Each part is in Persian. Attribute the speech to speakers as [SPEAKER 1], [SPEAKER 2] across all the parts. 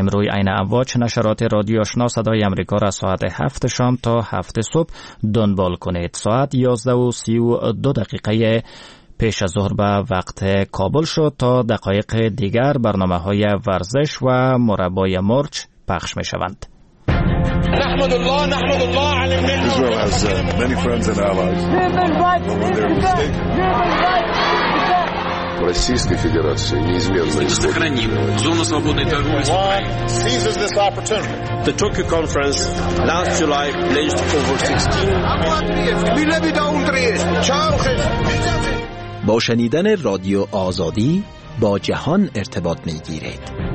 [SPEAKER 1] روی عین امواج نشرات رادیو آشنا صدای امریکا را ساعت 7 شام تا 7 صبح دنبال کنید. ساعت 11:32 پیش از ظهر به وقت کابل شد. تا دقایق دیگر برنامه‌های ورزش و مربای مرچ پخش می‌شوند.
[SPEAKER 2] نحمد الله علی الملل.
[SPEAKER 3] Israel has many friends and allies. В Российской Федерации неизменно
[SPEAKER 2] сохраним зону свободной торговли. Seizes this opportunity. The Tokyo Conference last July pledged over 16.
[SPEAKER 4] با شنیدن رادیو آزادی با جهان ارتباط می‌گیرید.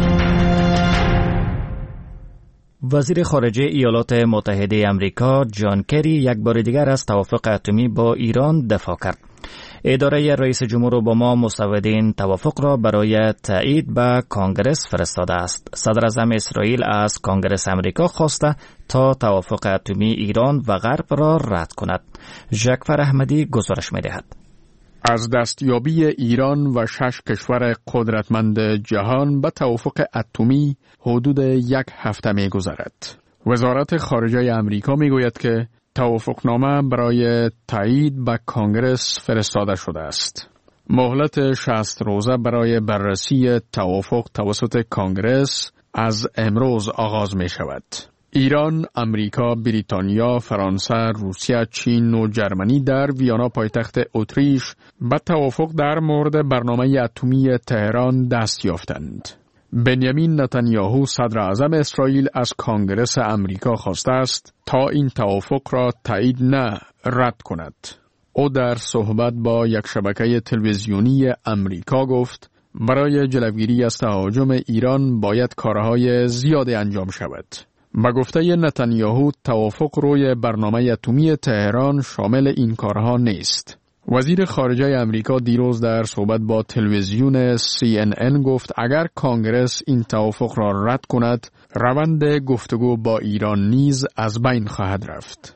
[SPEAKER 1] وزیر خارجه ایالات متحده آمریکا جان کری یک بار دیگر از توافق اتمی با ایران دفاع کرد. اداره رئیس جمهور اوباما مسودین توافق را برای تایید به کانگرس فرستاده است. صدر اعظم اسرائیل از کانگرس آمریکا خواسته تا توافق اتمی ایران و غرب را رد کند. ژکفر احمدی گزارش می‌دهد.
[SPEAKER 5] از دستیابی ایران و 6 کشور قدرتمند جهان به توافق اتمی حدود 1 هفته می‌گذرد. وزارت خارجه آمریکا می‌گوید که توافقنامه برای تایید به کانگرس فرستاده شده است. مهلت 60 روزه برای بررسی توافق توسط کانگرس از امروز آغاز می‌شود. ایران، آمریکا، بریتانیا، فرانسه، روسیه، چین و جرمنی در ویانا پایتخت اتریش به توافق در مورد برنامه اتمی تهران دست یافتند. بنیامین نتانیاهو صدر اعظم اسرائیل از کانگرس آمریکا خواسته است تا این توافق را تایید نه رد کند. او در صحبت با یک شبکه تلویزیونی آمریکا گفت برای جلوگیری از تهاجم ایران باید کارهای زیادی انجام شود. به گفته نتانیاهو توافق روی برنامه اتمی تهران شامل این کارها نیست. وزیر خارجه آمریکا دیروز در صحبت با تلویزیون CNN گفت اگر کانگرس این توافق را رد کند، روند گفتگو با ایران نیز از بین خواهد رفت.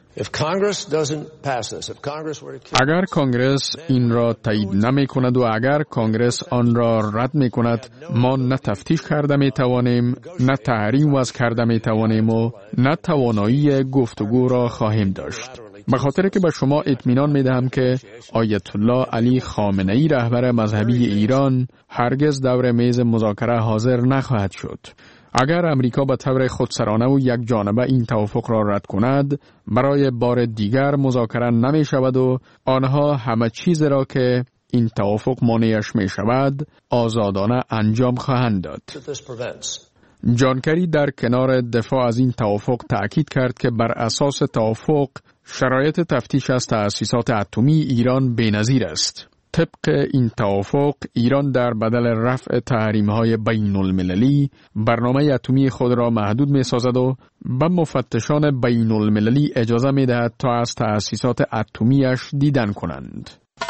[SPEAKER 5] اگر کانگرس این را تایید نمی کند و اگر کانگرس آن را رد می کند، ما نه تفتیش کرده می توانیم، نه تحریم وضع کرده می توانیم و نه توانایی گفتگو را خواهیم داشت. به خاطر که به شما اطمینان می دهم که آیت الله علی خامنه‌ای رهبر مذهبی ایران هرگز دور میز مذاکره حاضر نخواهد شد. اگر امریکا به طور خودسرانه و یک جانبه این توافق را رد کند، برای بار دیگر مذاکره نمی شود و آنها همه چیز را که این توافق مانعش می شود آزادانه انجام خواهند داد. جان کری در کنار دفاع از این توافق تأکید کرد که بر اساس توافق شرایط تفتیش از تأسیسات اتمی ایران بی‌نظیر است. طبق این توافق ایران در بدل رفع تحریم‌های بین‌المللی برنامه اتمی خود را محدود می‌سازد و به مفتشان بین‌المللی اجازه می‌دهد تا از تأسیسات اتمیش دیدن کنند.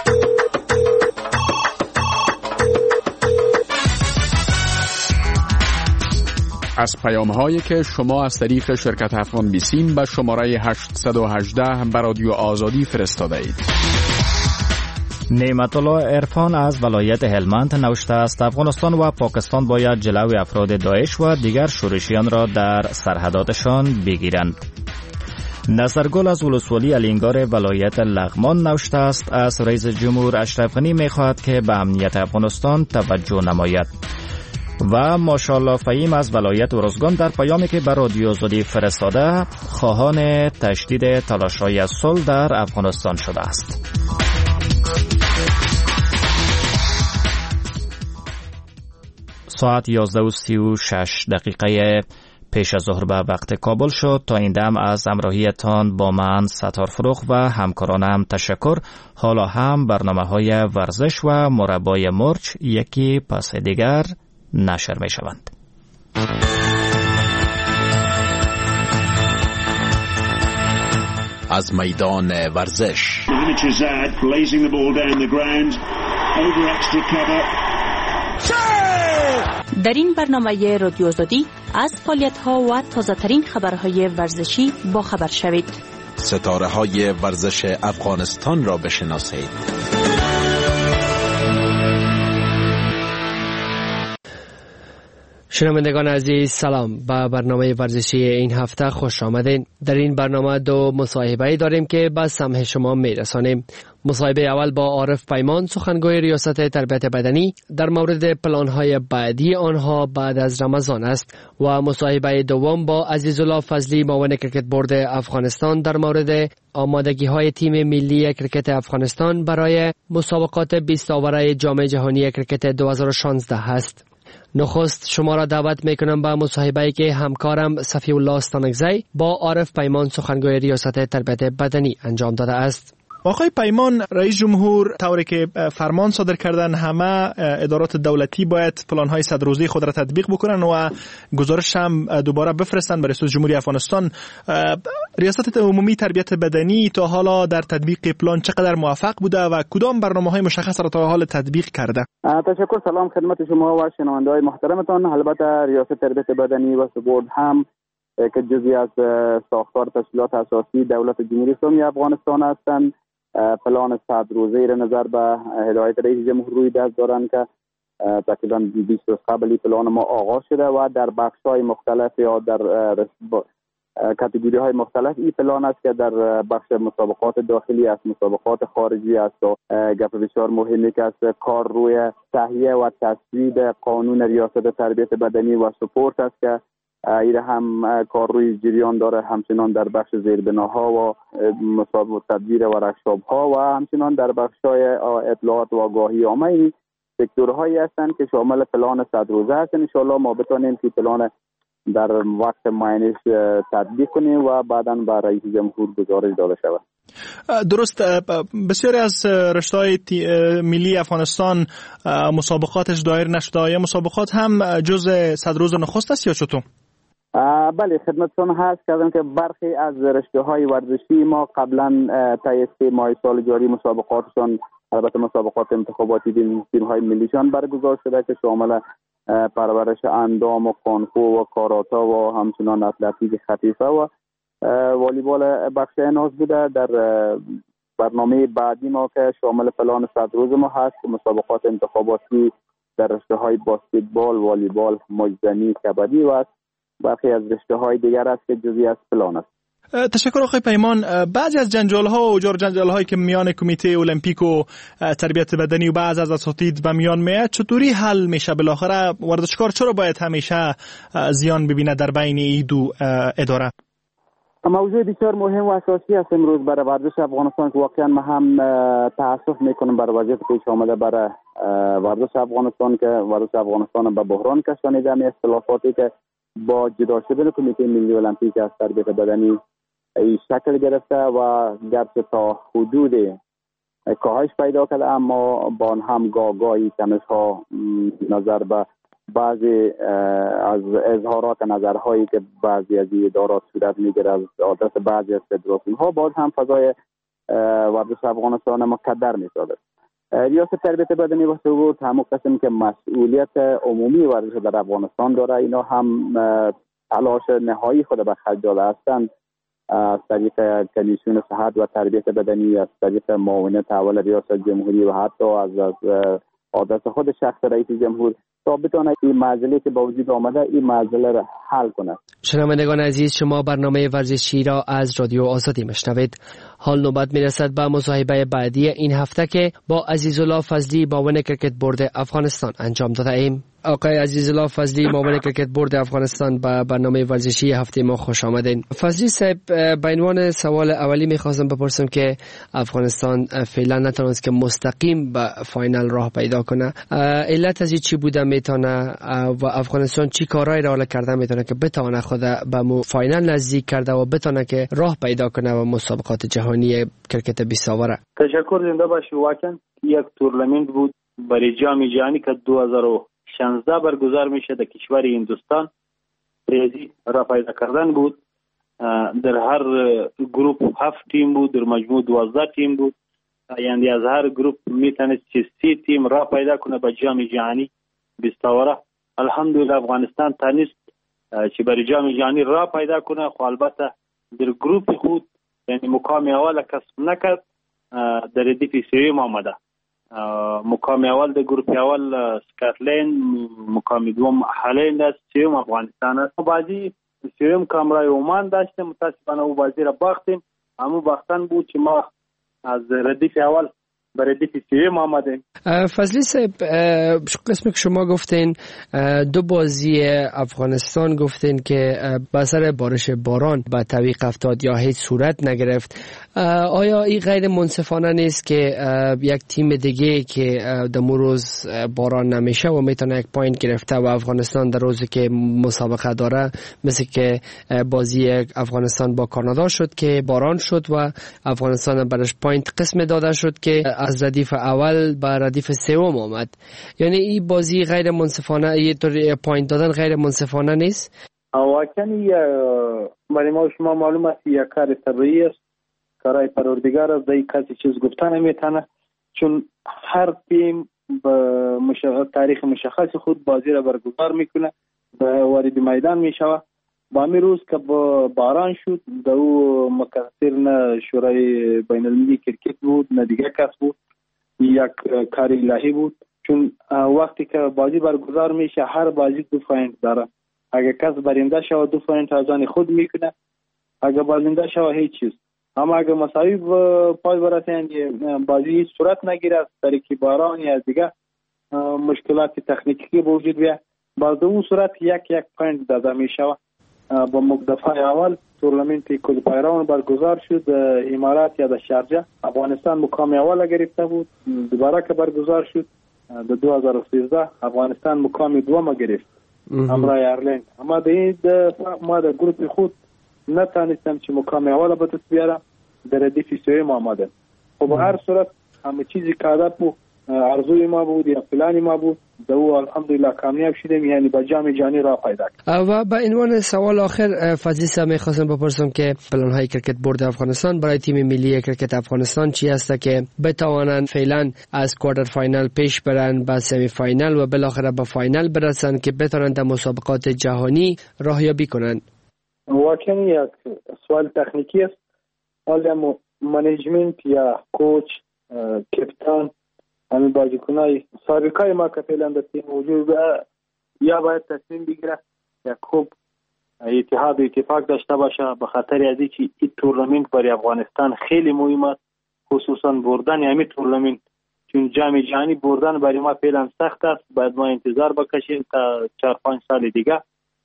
[SPEAKER 5] از پیام‌هایی که شما از طریق شرکت افغان بیسیم به شماره 818 به رادیو آزادی فرستاده اید.
[SPEAKER 1] نعمت الله عرفان از ولایت هلمند نوشته است افغانستان و پاکستان باید جلوی افراد داعش و دیگر شورشیان را در سرحداتشان بگیرند. نصرگل از ولسوالی الینگار ولایت لغمان نوشته است از رئیس جمهور اشرف غنی می‌خواهد که به امنیت افغانستان توجه نماید. و ماشاءالله فهیم از ولایت ارزگان در پیامی که به رادیو آزادی فرستاده خواهان تشدید تلاش‌های صلح در افغانستان شده است. ساعت 11:36 پیش از ظهر به وقت کابل شد. تا این دم از همراهیتان با من ستار فروغ و همکارانم تشکر. حالا هم برنامه‌های ورزش و مربای مرچ یکی پس دیگر نشر می شوند.
[SPEAKER 4] از میدان ورزش
[SPEAKER 6] در این برنامه رادیو آزادی از فعالیت‌ها و تازه‌ترین خبرهای ورزشی با خبر شوید.
[SPEAKER 4] ستاره‌های ورزش افغانستان را بشناسید.
[SPEAKER 7] شنوندگان عزیز سلام، به برنامه ورزشی این هفته خوش آمدین. در این برنامه دو مصاحبه داریم که به سمع شما میرسانیم. مصاحبه اول با عارف پیمان، سخنگوی ریاست تربیت بدنی، در مورد پلان‌های بعدی آنها بعد از رمضان است و مصاحبه دوم با عزیزالله فضلی، معاون کرکت بورد افغانستان، در مورد آمادگی‌های تیم ملی کرکت افغانستان برای مسابقات 20 آوره جام جهانی کرکت 2016 است. نخست شما را دعوت میکنم به مصاحبه‌ای که همکارم صفی الله استانکزی با عارف پیمان، سخنگوی ریاست تربیت بدنی انجام داده است.
[SPEAKER 8] آقای پیمان، رئیس جمهور طوری که فرمان صادر کردن همه ادارات دولتی باید پلان‌های 100 روزه خود را تطبیق بکنن و گزارش هم دوباره بفرستن برای ریاست جمهوری افغانستان. ریاست عمومی تربیت بدنی تا حالا در تطبیق پلان چقدر موفق بوده و کدام برنامه‌های مشخص را تا حال تطبیق کرده؟
[SPEAKER 9] تشکر. سلام خدمت شما و شنونده‌های محترمتان. البته ریاست تربیت بدنی و بورد هم که جزئی از ساختار تشکیلات اساسی دولت جمهوری اسلامی افغانستان هستند، پلان 100 روزه را نظر به هدایت رئیس جمهور روی دست دارند که تقریبا 20 روز قبل پلان ما آغاز شده و در بخش‌های مختلف یا در کاتگوری‌های مختلف این پلان است که در بخش مسابقات داخلی است، مسابقات خارجی است و گپ بسیار مهمی که است کار روی تهیه و تصویب قانون ریاست تربیت بدنی و سپورت است که این هم کار روی جریان داره، همچنان در بخش زیربناها و مسابقات تدبیر و ورکشاپ‌ها و همچنان در بخش‌های اطلاعات و آگاهی عامه. این سکتورهایی هستند که شامل پلان 100 روزه هستند. ان شاءالله ما بتونیم که پلان در وقت معینش تطبیق کنیم و بعداً به رئیس جمهور گزارش داده شود.
[SPEAKER 8] درست. بسیاری از رشته‌های ملی افغانستان مسابقاتش دایر نشده، یا مسابقات هم جز 100 روز نخست است یا چطور؟
[SPEAKER 9] بله، خدمتتون هست کردم که برخی از رشته‌های ورزشی ما قبلا طی 3 ماه سال جاری مسابقاتشان، البته مسابقات انتخاباتی تیم‌های ملیشان برگزار شده که شامل پرورش اندام و کانفو و کاراتا و همچنان اتلتیک خفیفه و والیبال بخش اناث بوده. در برنامه بعدی ما که شامل پلان 100 روز ما هست، مسابقات انتخاباتی در رشته‌های بسکتبال، والیبال، مجزنی، کبدی و برخی از رشته‌های دیگر است که جزئی از پلان است.
[SPEAKER 8] تشکر آقای پیمان. بعضی از جنجال‌ها و جور جنجال‌هایی که میان کمیته المپیک و تربیت بدنی و بعضی از اساتید به میان میاد، چطوری حل میشه؟ بالاخره ورزشکار چرا باید همیشه زیان ببینه در بین این دو اداره؟
[SPEAKER 9] موضوع بسیار مهم و اساسی است امروز برای ورزش افغانستان که واقعا ما هم تأسف میکنم برای وضعیت پیش آمده برای ورزش افغانستان که ورزش افغانستان به بحران کشانیده. می اختلافاتی که با جدا شدن کمیته ملی المپیک از تربیت بدنی این شکل گرفته و گرچه تا حدود کاهش پیدا کرده، اما با هم گاهی تنش‌ها نظر به بعضی از اظهارات نظرهایی که بعضی از ادارات صورت میگیره از آدرس بعضی از فدراسیون‌ها باز هم فضای ورزش افغانستان مکدر می‌سازد. ریاست تربیت بدنی و سپورت همون قسم که مسئولیت عمومی ورزش در افغانستان داره، اینا هم تلاش نهایی خود به خرج داده هستند از طریق کمیسیون صحت و تربیت بدنی، از طریق معاونت اول ریاست جمهوری و حتی از آدرس خود شخص رئیس جمهور تا بتونه این معضله که با وجود آمده این معضله را حل کنه.
[SPEAKER 7] شنوندگان عزیز، شما برنامه ورزشی را از رادیو آزادی میشنوید. حال نوبت میرسد به مصاحبه بعدی این هفته که با عزیزالله فضلی، معاون کرکت بورد افغانستان انجام داده ایم. آقای عزیزالله فضلی، معاون کرکت بورد افغانستان، به برنامه ورزشی هفته ما خوش آمدین. فضلی صاحب، به عنوان سوال اولی میخواستم بپرسم که افغانستان فعلا نتونست که مستقیم به فاینال راه پیدا کنه. علت از چی بوده میتونه و افغانستان چی کارهای را کرده میتونه که بتونه خود به فاینال نزدیک کرده و بتونه که راه پیدا کنه و مسابقات جهانی کرکت 20 آوره؟
[SPEAKER 10] تشکر. زنده باشی. واقعا یک تورنمنت بود برای جام جهانی که 2016 برگزار میشه در کشور هندوستان. ریاضی را پیدا کردن بود. در هر گروپ 7 تیم بود، در مجموع 12 تیم بود. یعنی از هر گروپ میتونست 30 تیم را پیدا کنه به جام جهانی 20 آوره. الحمدلله افغانستان تانست که برای جام جهانی را پیدا کنه، خو البته در گروپ خود یعنی مقام اول کسب نکرد، در ردیف سوم آمده. مقام اول د گروپ اول اسکاتلند، مقام دوم هالند است، سوم افغانستان است. بازی سوم کامرای عمان داشته، متاسفانه او بازی را باختیم. همون باختن بود که ما از ردیف اول به ردیف سوم آمدیم.
[SPEAKER 7] فضلی صاحب، قسمی که شما گفتین دو بازی افغانستان گفتین که به اثر بارش باران به تعویق افتاد یا هیچ صورت نگرفت. آیا این غیر منصفانه نیست که یک تیم دیگه که در روز باران نمیشه و میتونه یک پوینت گرفته و افغانستان در روزی که مسابقه داره، مثل که بازی افغانستان با کانادا شد که باران شد و افغانستان برش پوینت قسم داده شد که از ردیف اول به ردیف سوم آمد؟ یعنی این بازی غیر منصفانه، یه طور پوینت دادن غیر منصفانه نیست؟
[SPEAKER 10] واقعا برای ما شما معلوم است یک کار طبیعی است، کارای پروردگار است، در کسی چیز گفتن نمیتونه، چون هر تیم به تاریخ مشخص خود بازی را برگزار میکنه، وارد میدان میشوه. با می روز که باران شد، در او مقصر نه شورای بین المللی کرکت بود نه دیگه کس بود، یک کار الهی بود. چون وقتی که بازی برگزار میشه هر بازی 2 پوینت داره. اگر کس برنده شود 2 پوینت از آن خود میکنه، اگر برنده شود هیچ چیز. اما اگر مساوی پای برسند بازی هیچ صورت نگیره از طریق باران یا دیگه مشکلات تکنیکی وجود بیاد، با دو صورت یک پوینت داده میشود. با دفعه اول تورنمنت کوالیفایر راوند برگزار شد امارات یا در شارجه. افغانستان مقام اول گرفته بود. دوباره که برگزار شد در 2013 افغانستان مقام دوم گرفت همراه آیرلند. اما ما در گروپ خود نتانستم که مقام اول به دست بیارم، در ردیف سوم آمدم. خب به هر صورت همه چیزی که هدف بود، آرزوی ما بود یا پلان ما بود، در او الحمدلله کامیاب شدیم، یعنی با جام جهانی را پیدا کردیم.
[SPEAKER 7] و به عنوان سوال آخر فضلی صاحب می‌خواستم بپرسم که پلان های کرکت بورد افغانستان برای تیم ملی کرکت افغانستان چی است که بتوانند فعلا از کوارتر فاینال پیش برن به سمی فاینال و بالاخره به فاینال برسن که بتوانند در مسابقات جهانی راهیابی کنند؟
[SPEAKER 10] واقعا یک سوال تکنیکی است. حالا منیجمنت یا کوچ، کپتان، همین بازیکنای سابقه ما که فعلا در تیم موجود یا باید تصمیم بگیره یا خوب اتحاد و اتفاق داشته باشه، به خاطر از اینکه این تورنمنت برای افغانستان خیلی مهم است، خصوصا بردن همین تورنمنت، چون جام جهانی بردن برای ما فعلا سخت است. باید ما انتظار بکشیم تا 4-5 سال دیگه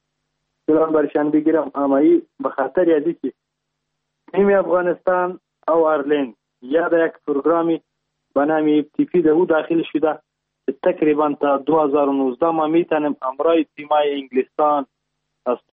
[SPEAKER 10] فعلا برشان بگیرم. اما این به خاطر از اینکه تیم افغانستان او آیرلند یا در یک پروگرامی به نام FTP در او داخل شده، تقریبا تا 2019 ما میتونیم امرای تیمای انگلستان،